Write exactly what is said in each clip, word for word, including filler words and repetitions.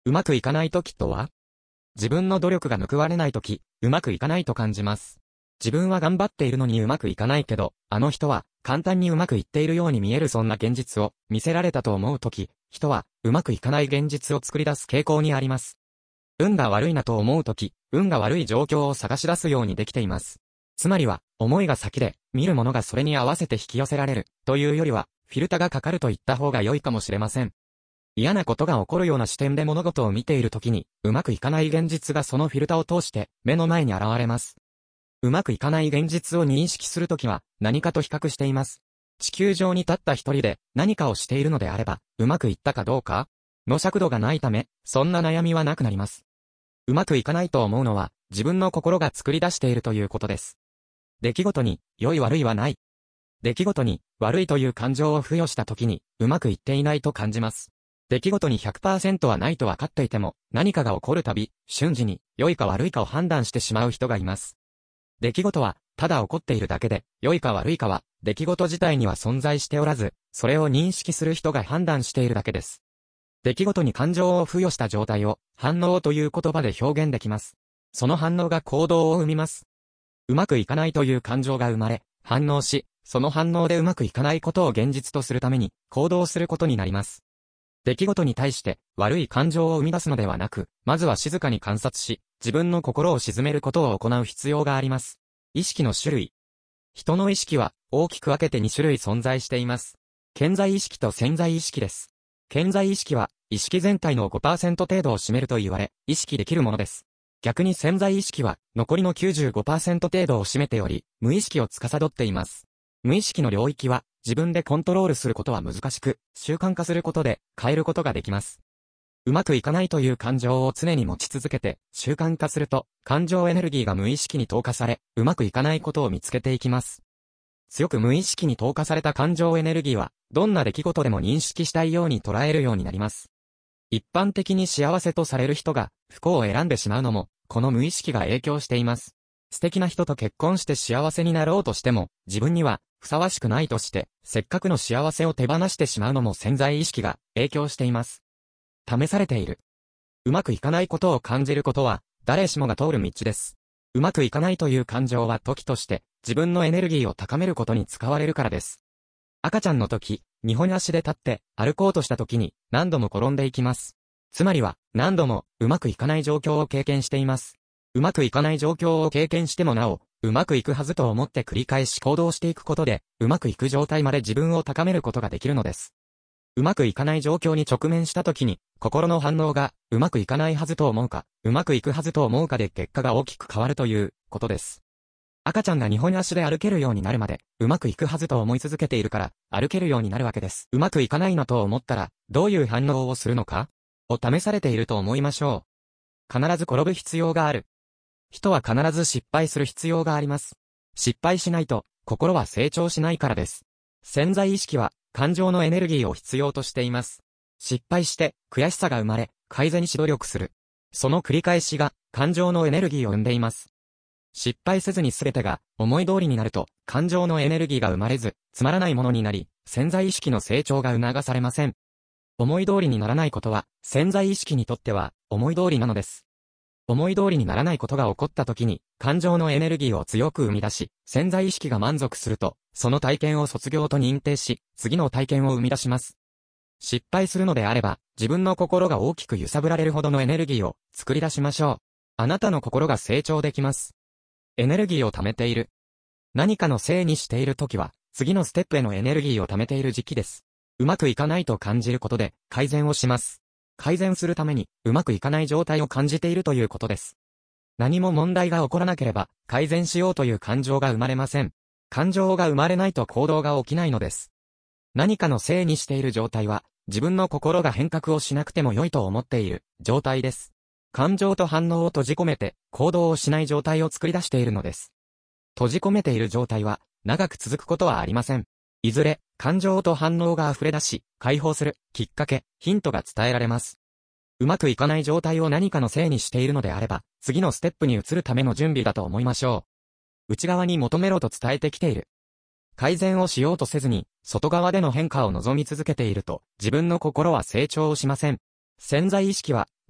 うまくいかない時とは？自分の努力が報われない時、うまくいかないと感じます。自分は頑張っているのにうまくいかないけど、あの人は簡単にうまくいっているように見えるそんな現実を見せられたと思う時、人はうまくいかない現実を作り出す傾向にあります。運が悪いなと思う時、運が悪い状況を探し出すようにできています。つまりは、思いが先で、見るものがそれに合わせて引き寄せられる、というよりは、フィルターがかかると言った方が良いかもしれません。嫌なことが起こるような視点で物事を見ているときに、うまくいかない現実がそのフィルターを通して目の前に現れます。うまくいかない現実を認識するときは何かと比較しています。地球上に立った一人で何かをしているのであれば、うまくいったかどうかの尺度がないため、そんな悩みはなくなります。うまくいかないと思うのは自分の心が作り出しているということです。出来事に良い悪いはない。出来事に悪いという感情を付与したときにうまくいっていないと感じます。出来事に ひゃくパーセント はないと分かっていても、何かが起こるたび、瞬時に良いか悪いかを判断してしまう人がいます。出来事は、ただ起こっているだけで、良いか悪いかは、出来事自体には存在しておらず、それを認識する人が判断しているだけです。出来事に感情を付与した状態を、反応という言葉で表現できます。その反応が行動を生みます。うまくいかないという感情が生まれ、反応し、その反応でうまくいかないことを現実とするために、行動することになります。出来事に対して悪い感情を生み出すのではなく、まずは静かに観察し、自分の心を鎮めることを行う必要があります。意識の種類。人の意識は大きく分けてに種類存在しています。顕在意識と潜在意識です。顕在意識は意識全体の ごパーセント 程度を占めると言われ、意識できるものです。逆に潜在意識は残りの きゅうじゅうごパーセント 程度を占めており、無意識を司っています。無意識の領域は自分でコントロールすることは難しく、習慣化することで変えることができます。うまくいかないという感情を常に持ち続けて習慣化すると、感情エネルギーが無意識に投下され、うまくいかないことを見つけていきます。強く無意識に投下された感情エネルギーは、どんな出来事でも認識したいように捉えるようになります。一般的に幸せとされる人が不幸を選んでしまうのも、この無意識が影響しています。素敵な人と結婚して幸せになろうとしても、自分にはふさわしくないとして、せっかくの幸せを手放してしまうのも潜在意識が影響しています。試されている。うまくいかないことを感じることは、誰しもが通る道です。うまくいかないという感情は時として、自分のエネルギーを高めることに使われるからです。赤ちゃんの時、にほん足で立って歩こうとした時に何度も転んでいきます。つまりは、何度もうまくいかない状況を経験しています。うまくいかない状況を経験してもなお、うまくいくはずと思って繰り返し行動していくことで、うまくいく状態まで自分を高めることができるのです。うまくいかない状況に直面した時に、心の反応が、うまくいかないはずと思うか、うまくいくはずと思うかで結果が大きく変わるということです。赤ちゃんがにほん足で歩けるようになるまで、うまくいくはずと思い続けているから、歩けるようになるわけです。うまくいかないなと思ったら、どういう反応をするのかを試されていると思いましょう。必ず転ぶ必要がある。人は必ず失敗する必要があります。失敗しないと、心は成長しないからです。潜在意識は、感情のエネルギーを必要としています。失敗して、悔しさが生まれ、改善し努力する。その繰り返しが、感情のエネルギーを生んでいます。失敗せずに全てが、思い通りになると、感情のエネルギーが生まれず、つまらないものになり、潜在意識の成長が促されません。思い通りにならないことは、潜在意識にとっては、思い通りなのです。思い通りにならないことが起こった時に、感情のエネルギーを強く生み出し、潜在意識が満足すると、その体験を卒業と認定し、次の体験を生み出します。失敗するのであれば、自分の心が大きく揺さぶられるほどのエネルギーを作り出しましょう。あなたの心が成長できます。エネルギーを貯めている。何かのせいにしている時は、次のステップへのエネルギーを貯めている時期です。うまくいかないと感じることで、改善をします。改善するために、うまくいかない状態を感じているということです。何も問題が起こらなければ、改善しようという感情が生まれません。感情が生まれないと行動が起きないのです。何かのせいにしている状態は、自分の心が変革をしなくても良いと思っている状態です。感情と反応を閉じ込めて、行動をしない状態を作り出しているのです。閉じ込めている状態は、長く続くことはありません。いずれ、感情と反応が溢れ出し、解放する、きっかけ、ヒントが伝えられます。うまくいかない状態を何かのせいにしているのであれば、次のステップに移るための準備だと思いましょう。内側に求めろと伝えてきている。改善をしようとせずに、外側での変化を望み続けていると、自分の心は成長をしません。潜在意識は、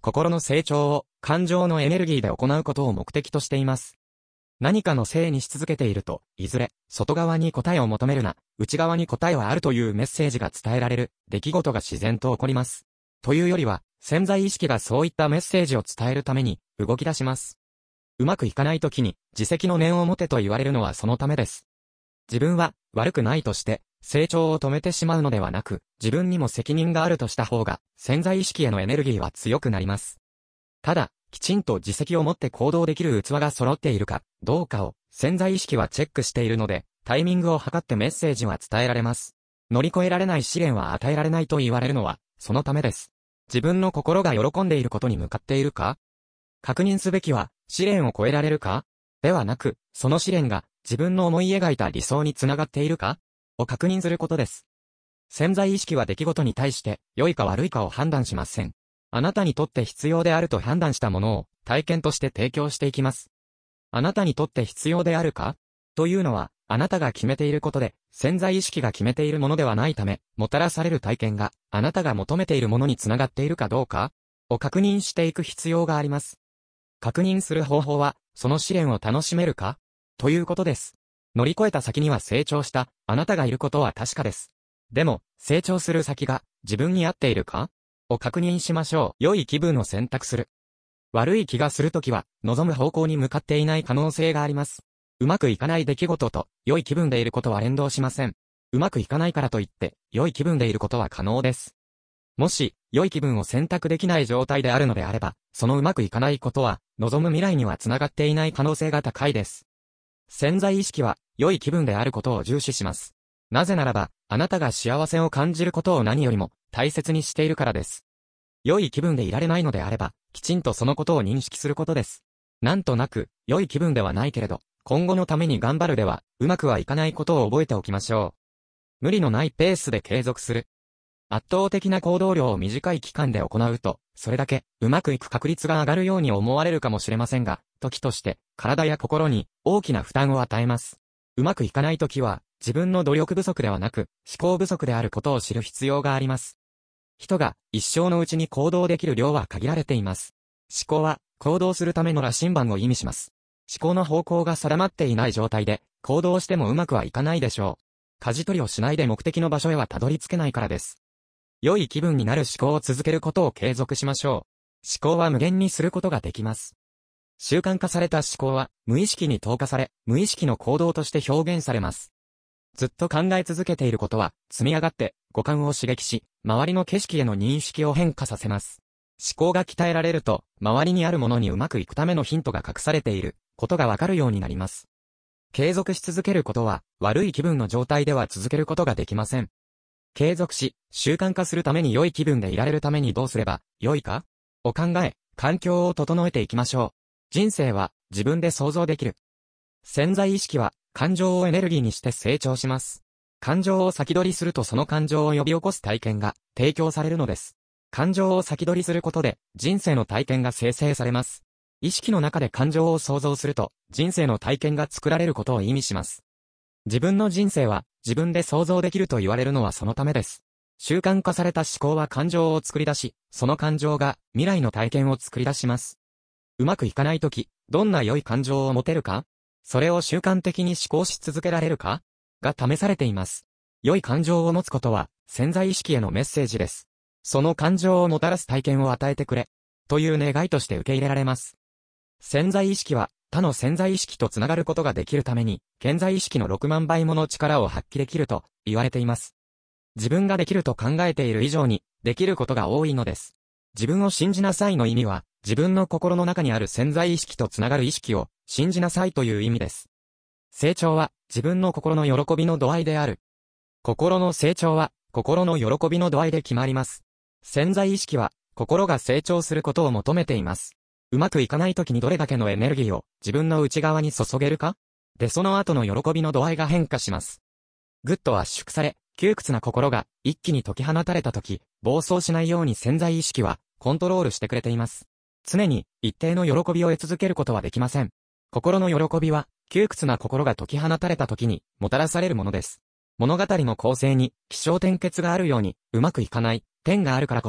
心の成長を感情のエネルギーで行うことを目的としています。何かのせいにし続けていると、いずれ、外側に答えを求めるな、内側に答えはあるというメッセージが伝えられる、出来事が自然と起こります。というよりは、潜在意識がそういったメッセージを伝えるために、動き出します。うまくいかない時に、自責の念を持てと言われるのはそのためです。自分は、悪くないとして、成長を止めてしまうのではなく、自分にも責任があるとした方が、潜在意識へのエネルギーは強くなります。ただ、きちんと自責を持って行動できる器が揃っているか、どうかを、潜在意識はチェックしているので、タイミングを測ってメッセージは伝えられます。乗り越えられない試練は与えられないと言われるのは、そのためです。自分の心が喜んでいることに向かっているか？確認すべきは、試練を超えられるか？ではなく、その試練が、自分の思い描いた理想につながっているか？を確認することです。潜在意識は出来事に対して、良いか悪いかを判断しません。あなたにとって必要であると判断したものを、体験として提供していきます。あなたにとって必要であるか？というのは、あなたが決めていることで、潜在意識が決めているものではないため、もたらされる体験が、あなたが求めているものにつながっているかどうか？を確認していく必要があります。確認する方法は、その試練を楽しめるか？ということです。乗り越えた先には成長した、あなたがいることは確かです。でも、成長する先が、自分に合っているか？を確認しましょう。良い気分を選択する。悪い気がするときは、望む方向に向かっていない可能性があります。うまくいかない出来事と、良い気分でいることは連動しません。うまくいかないからといって、良い気分でいることは可能です。もし、良い気分を選択できない状態であるのであれば、そのうまくいかないことは、望む未来にはつながっていない可能性が高いです。潜在意識は、良い気分であることを重視します。なぜならば、あなたが幸せを感じることを何よりも、大切にしているからです。良い気分でいられないのであれば、きちんとそのことを認識することです。なんとなく、良い気分ではないけれど、今後のために頑張るでは、うまくはいかないことを覚えておきましょう。無理のないペースで継続する。圧倒的な行動量を短い期間で行うと、それだけ、うまくいく確率が上がるように思われるかもしれませんが、時として、体や心に、大きな負担を与えます。うまくいかないときは、自分の努力不足ではなく、思考不足であることを知る必要があります。人が一生のうちに行動できる量は限られています。思考は行動するための羅針盤を意味します。思考の方向が定まっていない状態で行動してもうまくはいかないでしょう。舵取りをしないで目的の場所へはたどり着けないからです。良い気分になる思考を続けることを継続しましょう。思考は無限にすることができます。習慣化された思考は無意識に投下され、無意識の行動として表現されます。ずっと考え続けていることは積み上がって五感を刺激し、周りの景色への認識を変化させます。思考が鍛えられると、周りにあるものにうまくいくためのヒントが隠されていることがわかるようになります。継続し続けることは、悪い気分の状態では続けることができません。継続し、習慣化するために良い気分でいられるためにどうすれば良いかを考え、環境を整えていきましょう。人生は自分で想像できる。潜在意識は感情をエネルギーにして成長します。感情を先取りするとその感情を呼び起こす体験が提供されるのです。感情を先取りすることで人生の体験が生成されます。意識の中で感情を想像すると人生の体験が作られることを意味します。自分の人生は自分で想像できると言われるのはそのためです。習慣化された思考は感情を作り出し、その感情が未来の体験を作り出します。うまくいかないとき、どんな良い感情を持てるか？それを習慣的に思考し続けられるか？が試されています。良い感情を持つことは潜在意識へのメッセージです。その感情をもたらす体験を与えてくれ、という願いとして受け入れられます。潜在意識は他の潜在意識とつながることができるために、顕在意識のろくまんばいもの力を発揮できると言われています。自分ができると考えている以上に、できることが多いのです。自分を信じなさいの意味は、自分の心の中にある潜在意識とつながる意識を信じなさいという意味です。成長は自分の心の喜びの度合いである。心の成長は心の喜びの度合いで決まります。潜在意識は心が成長することを求めています。うまくいかない時にどれだけのエネルギーを自分の内側に注げるか？でその後の喜びの度合いが変化します。ぐっと圧縮され、窮屈な心が一気に解き放たれた時、暴走しないように潜在意識はコントロールしてくれています。常に一定の喜びを得続けることはできません。心の喜びは窮屈な心が解き放たれた時にもたらされるものです。物語の構成に起承転結があるようにうまくいかない点があるからこそ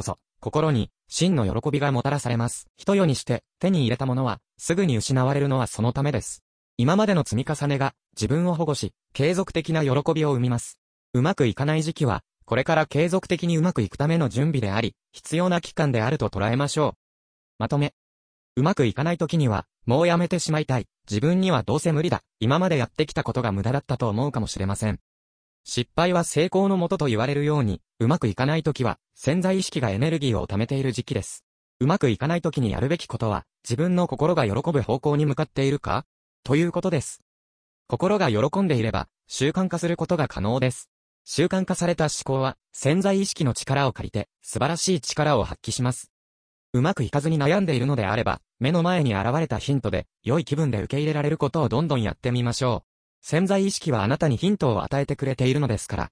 心に真の喜びがもたらされます。人世にして手に入れたものはすぐに失われるのはそのためです。今までの積み重ねが自分を保護し、継続的な喜びを生みます。うまくいかない時期は、これから継続的にうまくいくための準備であり、必要な期間であると捉えましょう。まとめ。うまくいかない時には、もうやめてしまいたい。自分にはどうせ無理だ。今までやってきたことが無駄だったと思うかもしれません。失敗は成功のもとと言われるように、うまくいかない時は、潜在意識がエネルギーを貯めている時期です。うまくいかない時にやるべきことは、自分の心が喜ぶ方向に向かっているかということです。心が喜んでいれば、習慣化することが可能です。習慣化された思考は、潜在意識の力を借りて、素晴らしい力を発揮します。うまくいかずに悩んでいるのであれば、目の前に現れたヒントで、良い気分で受け入れられることをどんどんやってみましょう。潜在意識はあなたにヒントを与えてくれているのですから。